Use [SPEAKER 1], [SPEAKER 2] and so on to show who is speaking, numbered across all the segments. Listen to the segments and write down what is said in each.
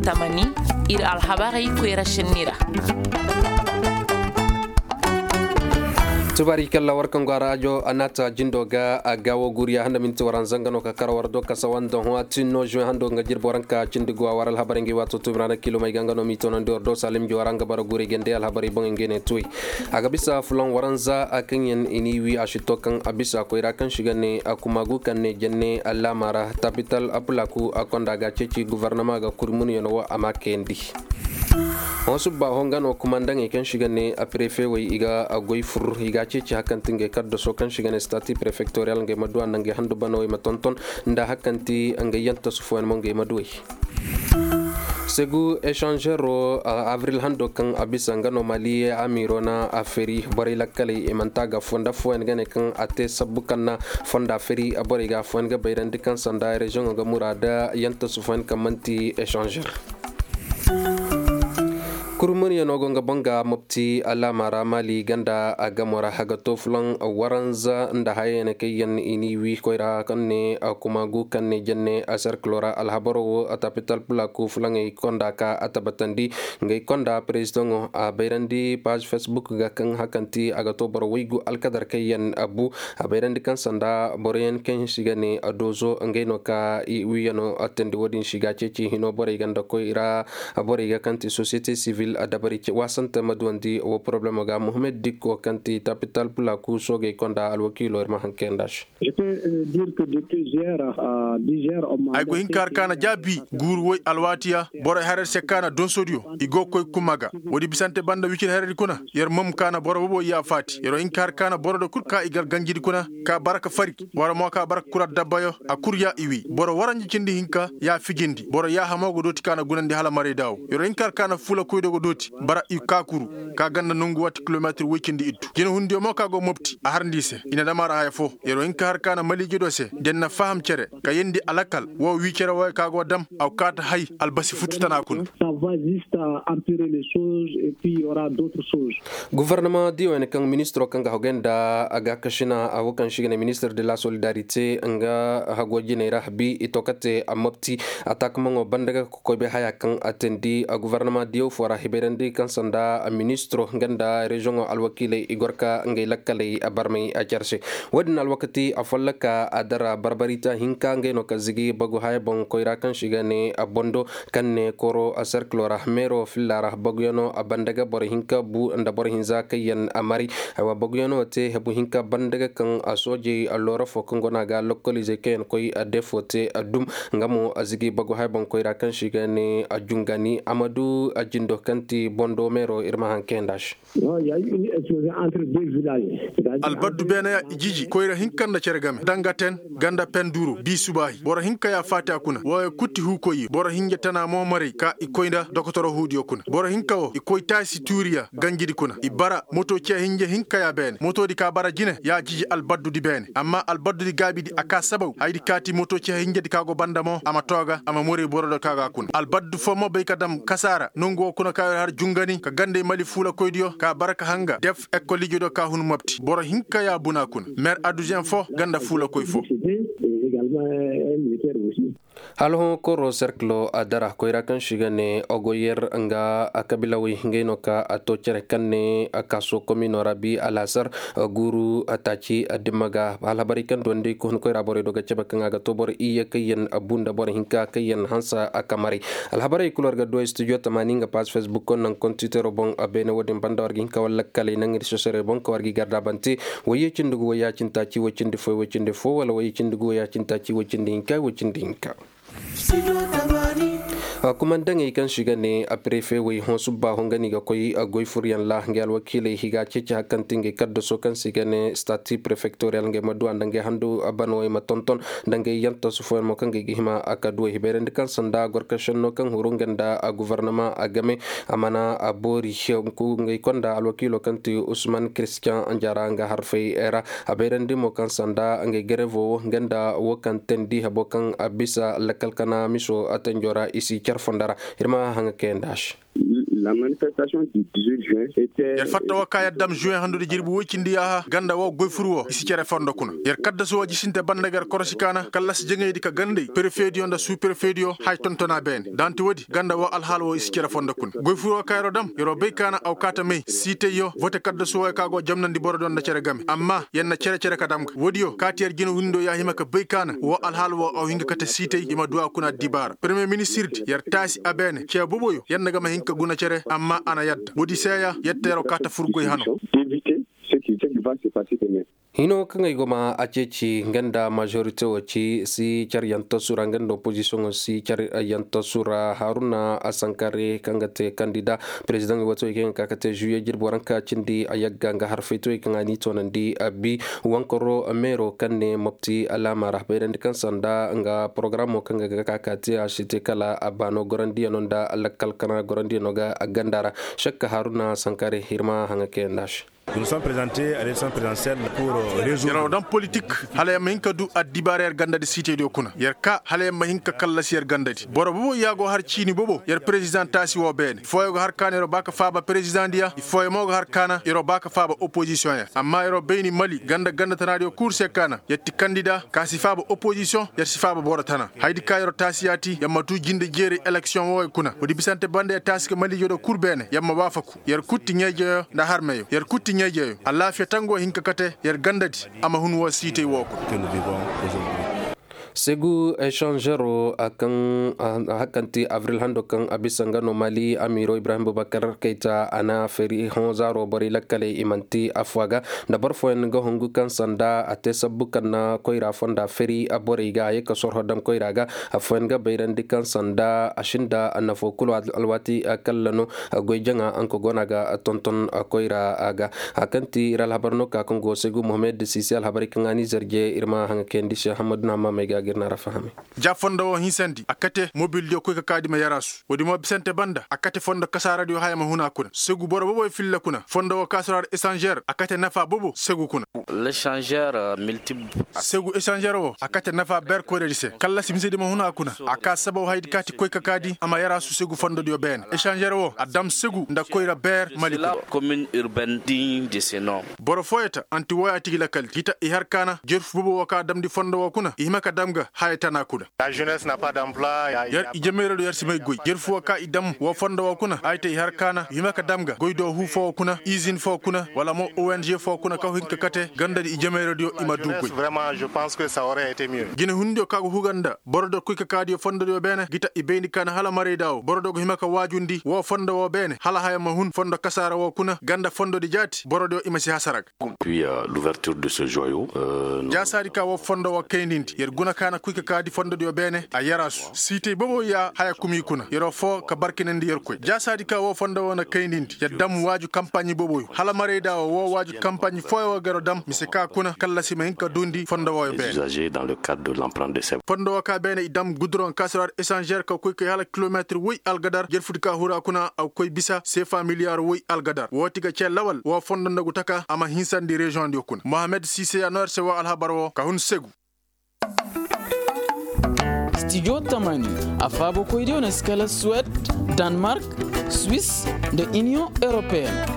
[SPEAKER 1] tamani ir alhabari kuira shinira.
[SPEAKER 2] Tubarikalla warkan gwarajo anata jindoga agawo guriya handa minti waran zangano ka karawardo kasawando huatino jo hando ngajir boranka cindigo waral habarengi watu tubrana kilo may gangano mitono ndor do salim jo waranga bara guri gende al habari bongene tuy agabisa fulan waranza akanyen iniwi ashitokan abisa ko irakan shigane akumagu kanne jenne allamara tapital apulaku akondaga ceci gouvernement ga kurmuni no amakendi Onsuba hongano kumandange kan shigane a prefe wai iga agoi fur iga ceci hakantinge kaddo so kan shigane stati prefectorial nge madwa nange handu bano e matonton nda hakanti ange yanta sufuan monge madwe Segu échangero avril hando kan abisa ngano mali amirona aferi bari lakkale e mantaga fonda fuan gane kan ate sabukanna fonda feri abori ga fuan ga bayrandi kan sanda region ga murada yanta sufuan kamanti échanger kurmuni yanogo nga banga mopti alamara mali ganda agamora hagato fulan waranza nda hayene kayen ini wi koira kanne akumagu kanne jenne asar klora alhabaro atapital pulaku fulan e konda ka atabatandi ngay konda president a bayrandi page facebook ga kan hakanti agato baro wigu alkadar kayen abu a bayrandi kan sanda boroyen ken shigane adozo ngay no ka i wi yano atendi wodin shiga ceci hino bore ganda koira bore ga kanti société civile adabari wasanta madwandi o problème ga Mohamed Dikko kanti tapital pula ku soge konda al wakilo irma hankendash
[SPEAKER 3] ay go hinkar kana jabi gur woy alwatiya boro harer se kana don sodio igo koy kumaga wodi bisante banda wikil harer kuna yer mom kana boro bo ya fati yero hinkar kana boro do kurka igal ganjidi kuna ka baraka fari wara mo ka baraka kurat dabbayo a kurya iwi boro waranji cindi hinka ya figindi boro ya hamogo doti kana gunandi hala mare daw yero hinkar kana fula koydo go doti bara i kakuru ka ganda nungu wati kilometre wikindi iddu jeno hunde mo ka go mopti a harndise ina damara haya fo yero hinka har kana maliji do se denna faham cere ka yendi alakal wo wi cere way ka go dam aw kata hay albasi fututana kun
[SPEAKER 4] ça va juste empirer les choses et puis il y aura d'autres choses
[SPEAKER 2] gouvernement diwen kan ministre kan ga hogenda aga kashina awokan shigene ministre de la solidarité nga hagoji ne rahbi itokate amopti attaque mango bandaga ko be haya kan atendi a gouvernement dio fora hiberandi kan sanda a ministre nganda region alwakile igorka ngay lakkale abarmay a charge wadin alwakati afallaka adara barbarita hinka ngay no kazigi bagu haya bon koira kan shigane abondo kanne koro a cerclora mero fillara baguyono abandaga bor hinka bu nda bor hinza kayen amari awa baguyono te hebu hinka bandaga kan asoje allora fo kongona ga localiser ken koy a defote adum ngamo azigi bagu haya bon koira kan shigane ajungani amadu ajindo kanti bondo mero irma hankendash
[SPEAKER 4] il y a eu une explosion entre deux villages
[SPEAKER 3] albaddu bena ya ijiji koyra hinkanda ceregame dangaten ganda penduro bi subahi boro hinka ya fati akuna wo kutti hu koyi boro hinje tana mo mari ka ikoynda dokotoro hudi okuna boro hinka o ikoy tasi turiya ganjidi kuna ibara moto ce hinje hinka ya ben moto di ka bara jine ya jiji albaddu di ben amma albaddu di gabi di aka sabaw haydi kati moto ce hinje di kago bandamo ama toga ama mori boro do kaga kuna albaddu fo mo be kadam kasara nongo kuna ka har jungani ka gande mali fula koydiyo ka baraka hanga def ekko lijodo ka hun mabti boro hinka ya buna kun maire adjoint fo ganda fula koy fo
[SPEAKER 2] halho koro cercle adara koira kan shigane ogoyer nga akabilawi ngeno ka atochere kanne akaso komino rabi alasar guru atachi adimaga halabari kan donde ko koira bore doga cheba kan aga to bor iye kayen abunda bor hinka kayen hansa akamari alhabari kulor ga do studio tamaninga page facebook kon nan kontitero bon abene wodin bandawar gin ka walla kale nan ri sosere bon ko wargi garda banti waye cindugo waya cintaci wacinde fo wala waye cindugo waya cintaci wacinde hinka kumandange kan shigane a prefe wi hon subba hongani ga koy agoy furiyan la ngal wakile higa cece hakantinge kaddo so kan sigane stati prefectorial nge madu andange handu abano e matonton dange yanta sufo mo kan ge hima akadu hiberende kan sanda gorkashan no kan hurungenda a gouvernement agame amana abori ku nge konda alwakilo kanti Usman Christian Anjara nga harfe era aberende mo kan sanda nge gerevo ngenda wokan tendi habokan abisa lakal kana miso atanjora isi fondara irma hanga kendash
[SPEAKER 5] La manifestation du 18 juin était
[SPEAKER 3] yer fatta wa kaya dam juin handude jirbu wokindi ya ganda wo goy furu wo isi cere fondo kuna yer kadda so waji sinte bandagar korosikana kallas jengeydi ka gande prefedio nda sous prefedio hay tontona ben danti wodi ganda wo alhaal wo isi cere fondo kuna goy furu kayro dam yero beykana aw kata me site yo vote kadda so way kago jamnandi borodon na cere game amma yenna cere kadam wodi yo katier gino windo ya hima ka beykana wo alhaal wo aw hinga kata site yima duwa kuna dibar premier ministre yer tasi abene ce boboyo yenna gama hinka guna cere amma ana yadda wodi seya yettero kata furgoy hano
[SPEAKER 5] d'éviter ce qui va se passer demain.
[SPEAKER 2] hino kan goma aceci ganda majorité waci si char yanto sura ganda opposition si char yanto sura haruna asankare kangate kandida president wato ken kakate juye jirboranka cindi ayagga nga harfeto kan ani tonandi abi wankoro mero kanne mopti alama rahberan kan sanda nga programo kan ga kakate ashite kala abano gorandi anonda alakal kana gorandi noga gandara shakka haruna asankare hirma hanga kendash.
[SPEAKER 6] Nous sommes présentés à l'élection présidentielle pour résoudre.
[SPEAKER 3] Dans politique, hale mahinka du adibarer ganda de cité de kuna. Yer ka hale mahinka kala sier ganda di. Boro bobo yago har chini bobo. Yer président tasi wo ben. Foyo har kana ro baka faba président dia. Foyo mo har kana ro baka faba opposition ya. Amma ro beni Mali ganda tanadio course kana. Yetti candidat kasi faba opposition yer si faba boro tana. Haydi kayro tasi yati yamma tu jinde jeri election wo kuna. Wodi bisante bande tasi ke Mali yodo kurbene yamma wafaku. Yer kutti nyeje na harmeyo. Yer kutti nyeje Allah fi tango hinka kate yer gandati ama hun wo site woko
[SPEAKER 6] Que nous vivons aujourd'hui.
[SPEAKER 2] Segu échangero akan hakanti avril hando kan abisanga no Mali Amiro Ibrahim Boubacar Keita ana feri honzaro bari lakale imanti afwaga da barfoen go hongu kan sanda ate sabukan na koira fonda feri aboriga ye ka sorho dam koiraga afwen ga bayran dikan sanda ashinda anafo kulu alwati akallano goyjanga anko gonaga tonton koira aga akanti ral habarno ka kongo Segu Mohamed Sisi al habari kan ani zerje irma hanga kendi Cheikh Hamad Nama mega girnara fahami
[SPEAKER 3] jafondo hinsandi akate mobile dio ko ka kadima yarasu wodi mo bisante banda akate fondo kasara dio hayama huna kuna Segu boro bobo filla kuna fondo kasara échangeur akate nafa bobo Segu kuna
[SPEAKER 7] l'échangeur multiple
[SPEAKER 3] Segu échangeur wo akate nafa ber ko redise kala simsedi mo huna kuna aka sabo haydi kati ko ka kadi ama yarasu Segu fondo dio ben échangeur wo adam Segu nda koira ber Mali
[SPEAKER 7] la commune urbaine digne de ce nom
[SPEAKER 3] boro foyata anti waya tigila kal kita i harkana jerfu bobo waka dam di fondo wo kuna i maka damga haytana kuda
[SPEAKER 8] la jeunesse n'a pas d'emploi
[SPEAKER 3] yer i jemere do yer simay goy jerfu waka i dam wo fondo wo kuna ayte i harkana i maka damga goy do hu fo kuna usine fo kuna wala mo ONG fo kuna ka hinka kate gandadi i jemere do i madu goy
[SPEAKER 8] vraiment je pense que ça aurait été mieux
[SPEAKER 3] gina hundio kago huganda borodo kuika kadi fondo do bene gita i bendi kana hala mare daw borodo go himaka wajundi wo fondo wo bene hala hayama hun fondo kasara wo kuna ganda fondo di jati borodo i masi hasarag
[SPEAKER 9] puis l'ouverture de ce joyau
[SPEAKER 3] jasari ka wo fondo wo kendinti yer guna kana kuika kadi fondo do bene a yarasu site bobo ya haya kumi kuna yero fo ka barkinendi yer koy jasari ka wo fondo wo na kendinti ya dam waju campagne bobo hala mare daw wo waju campagne fo wo garo dam misika kuna kala sima hinka dundi fondo wo bene
[SPEAKER 9] usagers dans le cadre de l'empreinte de ces
[SPEAKER 3] fondo wo ka bene idam goudron kasrar échangeur ka kuika hala kilomètre wi algadar yer fudi ka hura kuna aw koy bisa CFA milliard wi algadar wotiga ci lawal wo fondo ndagu taka ama hinsandi région di kuna Mohamed Cissé anor se wa alhabaro ka hun Segu
[SPEAKER 10] Studio Tamani afabo koidio na skala Suède, Danemark, Suisse de Union Européenne.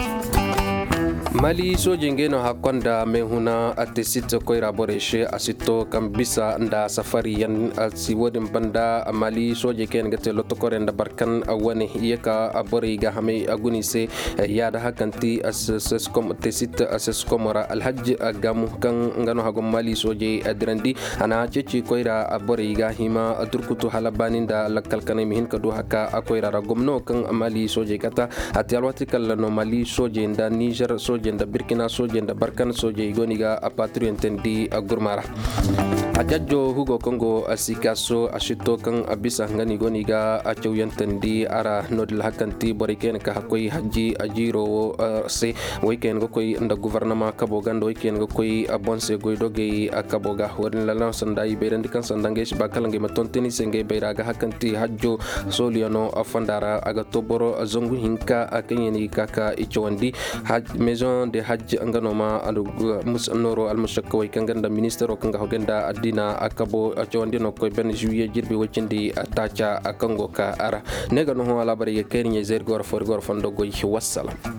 [SPEAKER 2] Mali soje no hakonda mehuna atesita koira boreshe asito kambisa nda safari yan asiwodin banda Mali soje ken gate lotokore nda barkan awani yeka abori ga hame aguni se yada hakanti aseskom tesita aseskomora alhajj agamu kan ngano hago Mali soje adrandi ana ceci koira abori ga hima turkutu halabani nda lakal kanay mihin kadu haka akoira ragomno kan Mali soje kata atialwati kala Mali soje nda Niger soje nda Burkina soje nda barkan soje igoniga apatru entendi agurmara ajajjo hugo Kongo asikaso ashito kan abisa ngani goniga achew entendi ara nodil hakanti boriken ka hakoy haji ajiro se weekend go koy nda gouvernement kaboga ndo weekend go koy abonse goy doge akaboga worin la lansanda iberendi kan sandange shibakalange matonteni senge beiraga hakanti hajjo soliano afandara aga toboro zongu hinka akenyeni kaka ichwandi maison commission de hajj anganoma adu musnoro almushakka way kanganda ministero kanga hogenda adina akabo jawandino ko ben juillet jirbe wacindi atacha akango ka ara nega no hala bari kenya zer gor for gor fondo go wassalam